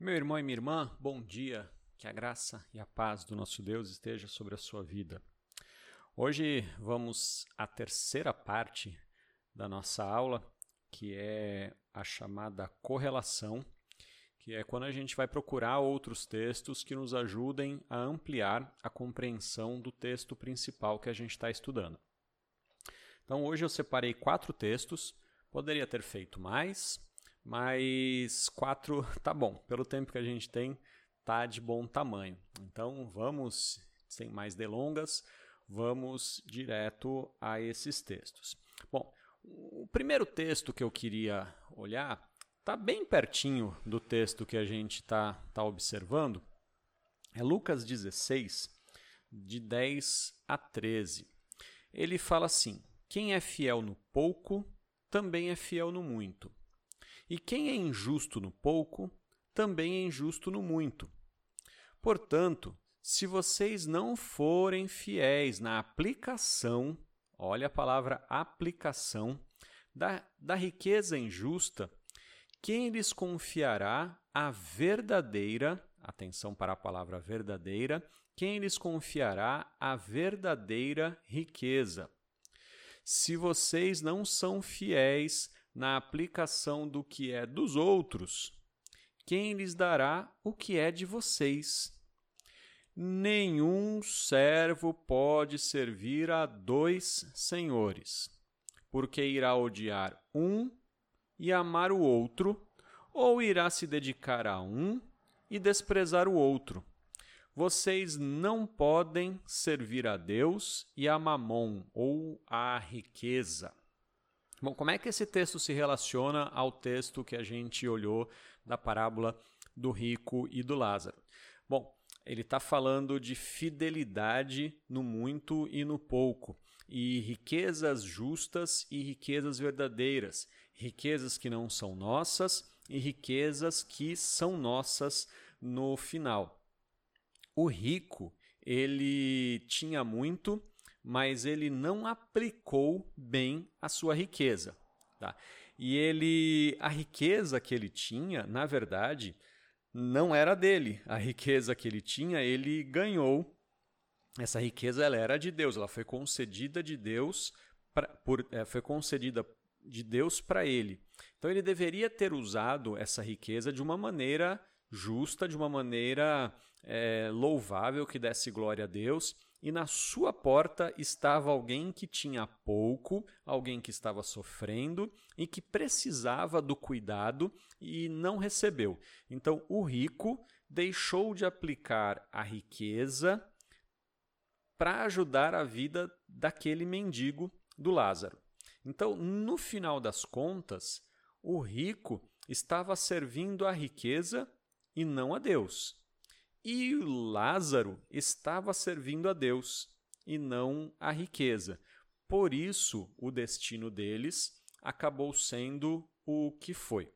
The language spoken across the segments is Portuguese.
Meu irmão e minha irmã, bom dia. Que a graça e a paz do nosso Deus esteja sobre a sua vida. Hoje vamos à terceira parte da nossa aula, que é a chamada correlação, que é quando a gente vai procurar outros textos que nos ajudem a ampliar a compreensão do texto principal que a gente está estudando. Então hoje eu separei 4 textos, poderia ter feito mais, mas 4 tá bom, pelo tempo que a gente tem, tá de bom tamanho. Então vamos, sem mais delongas, vamos direto a esses textos. Bom, o primeiro texto que eu queria olhar está bem pertinho do texto que a gente tá observando, é Lucas 16, de 10 a 13. Ele fala assim: quem é fiel no pouco, também é fiel no muito. E quem é injusto no pouco, também é injusto no muito. Portanto, se vocês não forem fiéis na aplicação, olha a palavra aplicação, da riqueza injusta, quem lhes confiará a verdadeira, atenção para a palavra verdadeira, quem lhes confiará a verdadeira riqueza? Se vocês não são fiéis na aplicação do que é dos outros, quem lhes dará o que é de vocês? Nenhum servo pode servir a 2 senhores, porque irá odiar um e amar o outro, ou irá se dedicar a um e desprezar o outro. Vocês não podem servir a Deus e a Mamon, ou a riqueza. Bom, como é que esse texto se relaciona ao texto que a gente olhou da parábola do rico e do Lázaro? Bom, ele está falando de fidelidade no muito e no pouco, e riquezas justas e riquezas verdadeiras, riquezas que não são nossas e riquezas que são nossas no final. O rico, ele tinha muito, mas ele não aplicou bem a sua riqueza. Tá? E a riqueza que ele tinha, na verdade, não era dele. A riqueza que ele tinha, ele ganhou. Essa riqueza ela era de Deus, ela foi concedida de Deus, foi concedida de Deus para ele. Então ele deveria ter usado essa riqueza de uma maneira justa, de uma maneira louvável, que desse glória a Deus. E na sua porta estava alguém que tinha pouco, alguém que estava sofrendo e que precisava do cuidado e não recebeu. Então o rico deixou de aplicar a riqueza para ajudar a vida daquele mendigo do Lázaro. Então, no final das contas, o rico estava servindo a riqueza e não a Deus. E o Lázaro estava servindo a Deus e não a riqueza. Por isso, o destino deles acabou sendo o que foi.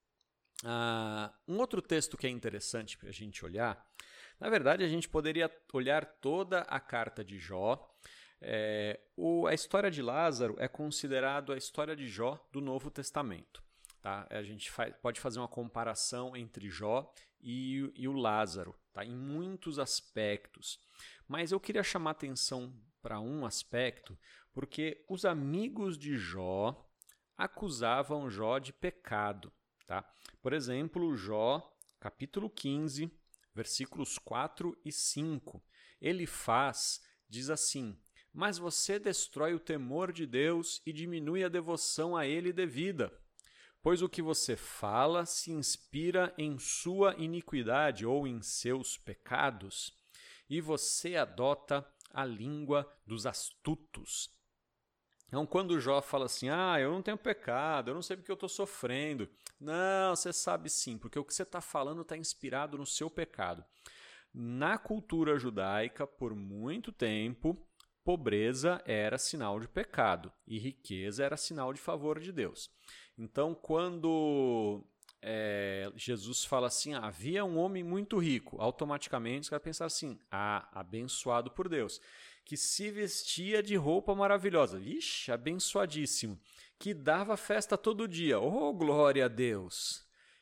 Um outro texto que é interessante para a gente olhar, na verdade, a gente poderia olhar toda a carta de Jó. A história de Lázaro é considerado a história de Jó do Novo Testamento. Tá? A gente pode fazer uma comparação entre Jó e o Lázaro, tá? Em muitos aspectos. Mas eu queria chamar atenção para um aspecto, porque os amigos de Jó acusavam Jó de pecado. Tá? Por exemplo, Jó, capítulo 15, versículos 4 e 5. Diz assim: mas você destrói o temor de Deus e diminui a devoção a ele devida. Pois o que você fala se inspira em sua iniquidade ou em seus pecados, e você adota a língua dos astutos. Então, quando Jó fala assim, eu não tenho pecado, eu não sei porque eu estou sofrendo. Não, você sabe sim, porque o que você está falando está inspirado no seu pecado. Na cultura judaica, por muito tempo, pobreza era sinal de pecado e riqueza era sinal de favor de Deus. Então, quando Jesus fala assim, havia um homem muito rico, automaticamente você vai pensar assim, abençoado por Deus, que se vestia de roupa maravilhosa, vixe, abençoadíssimo, que dava festa todo dia, oh, glória a Deus.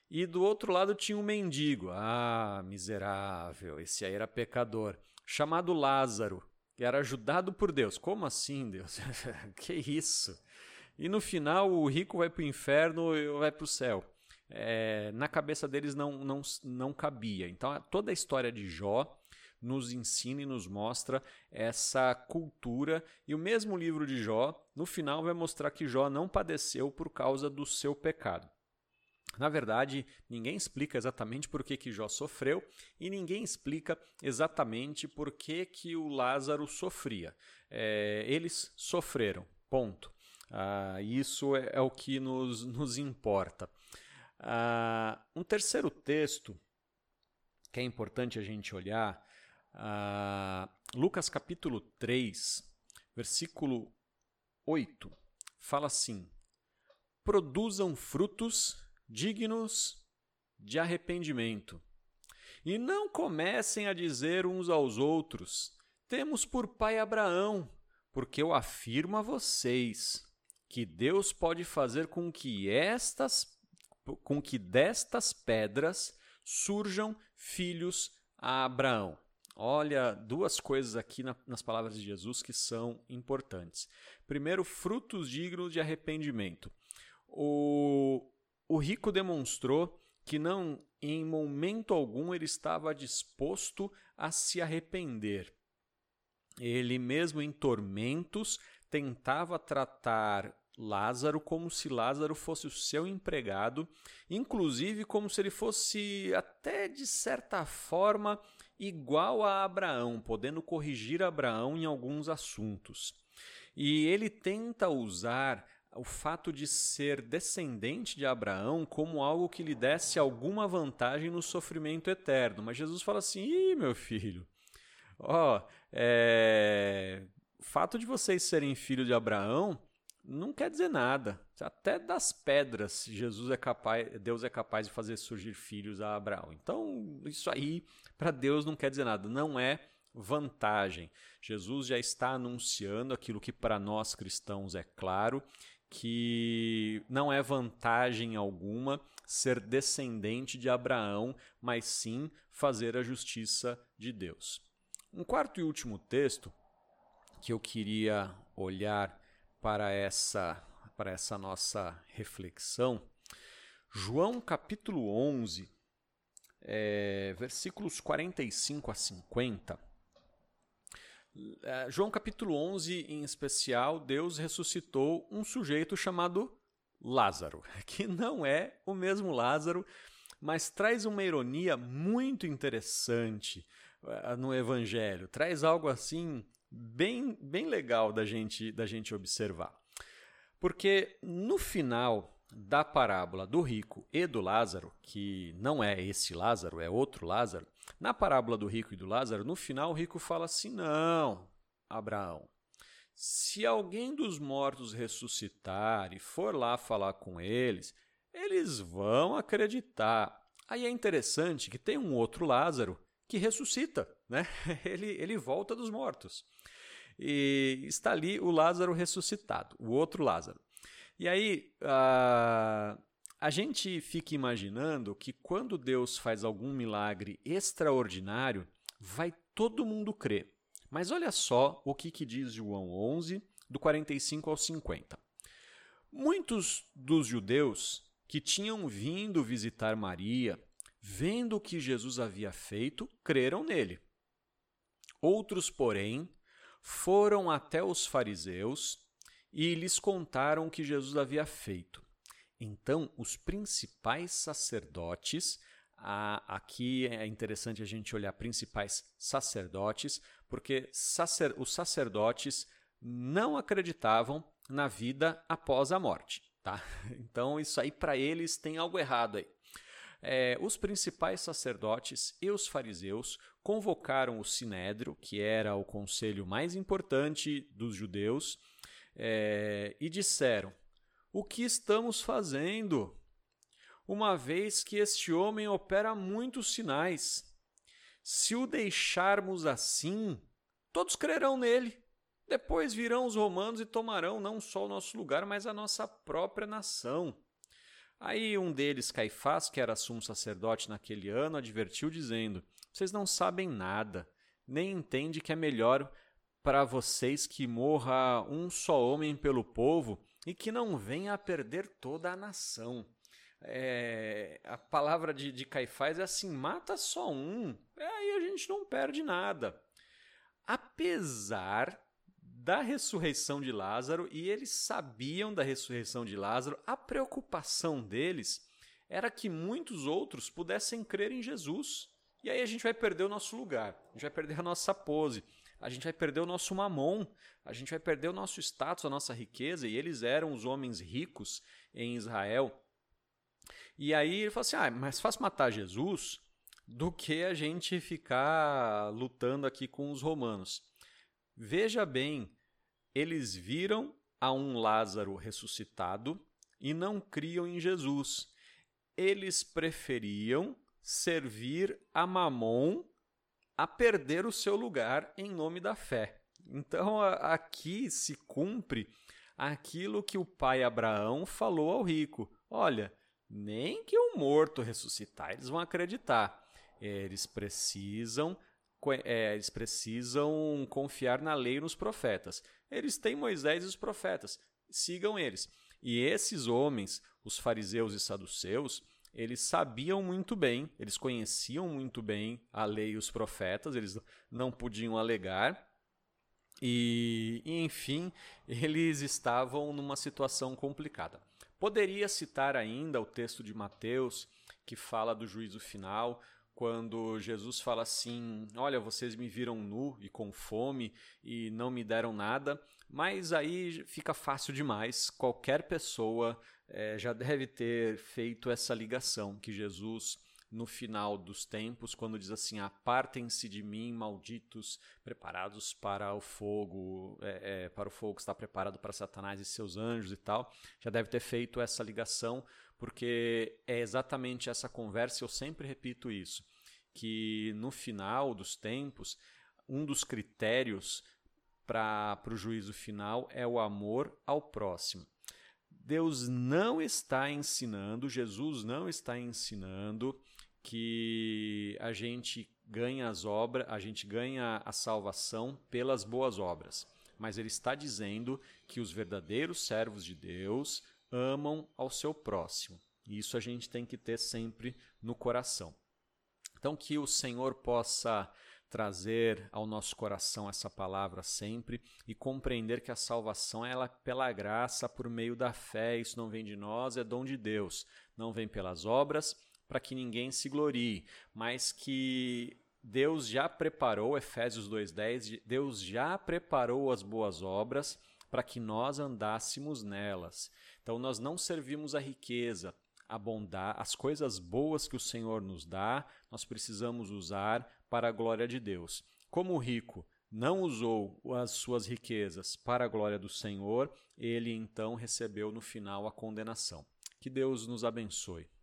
E do outro lado tinha um mendigo, miserável, esse aí era pecador, chamado Lázaro, que era ajudado por Deus. Como assim, Deus? Que isso? E no final o rico vai para o inferno e vai para o céu. Na cabeça deles não cabia. Então toda a história de Jó nos ensina e nos mostra essa cultura. E o mesmo livro de Jó, no final, vai mostrar que Jó não padeceu por causa do seu pecado. Na verdade, ninguém explica exatamente por que Jó sofreu e ninguém explica exatamente por que o Lázaro sofria. Eles sofreram, ponto. Isso é o que nos importa. Um terceiro texto que é importante a gente olhar, Lucas capítulo 3, versículo 8, fala assim: produzam frutos dignos de arrependimento. E não comecem a dizer uns aos outros: temos por pai Abraão, porque eu afirmo a vocês que Deus pode fazer com que destas pedras surjam filhos a Abraão. Olha, duas coisas aqui nas palavras de Jesus que são importantes. Primeiro, frutos dignos de arrependimento. O rico demonstrou que não, em momento algum, ele estava disposto a se arrepender. Ele mesmo em tormentos tentava tratar Lázaro como se Lázaro fosse o seu empregado, inclusive como se ele fosse até de certa forma igual a Abraão, podendo corrigir Abraão em alguns assuntos. E ele tenta usar o fato de ser descendente de Abraão como algo que lhe desse alguma vantagem no sofrimento eterno. Mas Jesus fala assim: meu filho, o fato de vocês serem filhos de Abraão não quer dizer nada. Até das pedras Deus é capaz de fazer surgir filhos a Abraão. Então, isso aí para Deus não quer dizer nada, não é vantagem. Jesus já está anunciando aquilo que para nós cristãos é claro, que não é vantagem alguma ser descendente de Abraão, mas sim fazer a justiça de Deus. Um quarto e último texto que eu queria olhar para essa nossa reflexão, João capítulo 11, versículos 45 a 50. João capítulo 11, em especial, Deus ressuscitou um sujeito chamado Lázaro, que não é o mesmo Lázaro, mas traz uma ironia muito interessante no Evangelho, traz algo assim bem legal da gente observar. Porque no final da parábola do rico e do Lázaro, que não é esse Lázaro, é outro Lázaro, na parábola do rico e do Lázaro, no final o rico fala assim: não, Abraão, se alguém dos mortos ressuscitar e for lá falar com eles, eles vão acreditar. Aí é interessante que tem um outro Lázaro que ressuscita, né? Ele volta dos mortos. E está ali o Lázaro ressuscitado, o outro Lázaro. E aí a gente fica imaginando que quando Deus faz algum milagre extraordinário, vai todo mundo crer. Mas olha só o que diz João 11, do 45 ao 50. Muitos dos judeus que tinham vindo visitar Maria, vendo o que Jesus havia feito, creram nele. Outros, porém, foram até os fariseus e lhes contaram o que Jesus havia feito. Então, os principais sacerdotes, aqui é interessante a gente olhar principais sacerdotes, porque os sacerdotes não acreditavam na vida após a morte. Tá? Então, isso aí para eles tem algo errado aí. Os principais sacerdotes e os fariseus convocaram o Sinédrio, que era o conselho mais importante dos judeus, e disseram: o que estamos fazendo? Uma vez que este homem opera muitos sinais. Se o deixarmos assim, todos crerão nele. Depois virão os romanos e tomarão não só o nosso lugar, mas a nossa própria nação. Aí um deles, Caifás, que era sumo sacerdote naquele ano, advertiu dizendo: vocês não sabem nada, nem entendem que é melhor para vocês que morra um só homem pelo povo e que não venha a perder toda a nação. A palavra de Caifás é assim: mata só um, aí a gente não perde nada. Apesar da ressurreição de Lázaro, e eles sabiam da ressurreição de Lázaro, a preocupação deles era que muitos outros pudessem crer em Jesus. E aí a gente vai perder o nosso lugar, a gente vai perder a nossa pose, a gente vai perder o nosso mamon, a gente vai perder o nosso status, a nossa riqueza, e eles eram os homens ricos em Israel. E aí ele falou assim: mais fácil matar Jesus do que a gente ficar lutando aqui com os romanos. Veja bem, eles viram a um Lázaro ressuscitado e não criam em Jesus. Eles preferiam servir a Mamon a perder o seu lugar em nome da fé. Então aqui se cumpre aquilo que o pai Abraão falou ao rico: olha, nem que o morto ressuscitar, eles vão acreditar. Eles precisam confiar na lei e nos profetas. Eles têm Moisés e os profetas, sigam eles. E esses homens, os fariseus e saduceus, eles sabiam muito bem, eles conheciam muito bem a lei e os profetas, eles não podiam alegar. E enfim, eles estavam numa situação complicada. Poderia citar ainda o texto de Mateus, que fala do juízo final, quando Jesus fala assim: olha, vocês me viram nu e com fome e não me deram nada, mas aí fica fácil demais. Qualquer pessoa já deve ter feito essa ligação, que Jesus, no final dos tempos, quando diz assim: apartem-se de mim, malditos, preparados para o fogo, para o fogo que está preparado para Satanás e seus anjos e tal, já deve ter feito essa ligação, porque é exatamente essa conversa, eu sempre repito isso, que no final dos tempos, um dos critérios para o juízo final é o amor ao próximo. Deus não está ensinando, Jesus não está ensinando que a gente ganha a gente ganha a salvação pelas boas obras, mas ele está dizendo que os verdadeiros servos de Deus amam ao seu próximo. E isso a gente tem que ter sempre no coração. Então, que o Senhor possa trazer ao nosso coração essa palavra sempre e compreender que a salvação é pela graça, por meio da fé. Isso não vem de nós, é dom de Deus. Não vem pelas obras, para que ninguém se glorie, mas que Deus já preparou, Efésios 2:10, Deus já preparou as boas obras para que nós andássemos nelas. Então, nós não servimos a riqueza, a bondade, as coisas boas que o Senhor nos dá, nós precisamos usar para a glória de Deus. Como o rico não usou as suas riquezas para a glória do Senhor, ele então recebeu no final a condenação. Que Deus nos abençoe.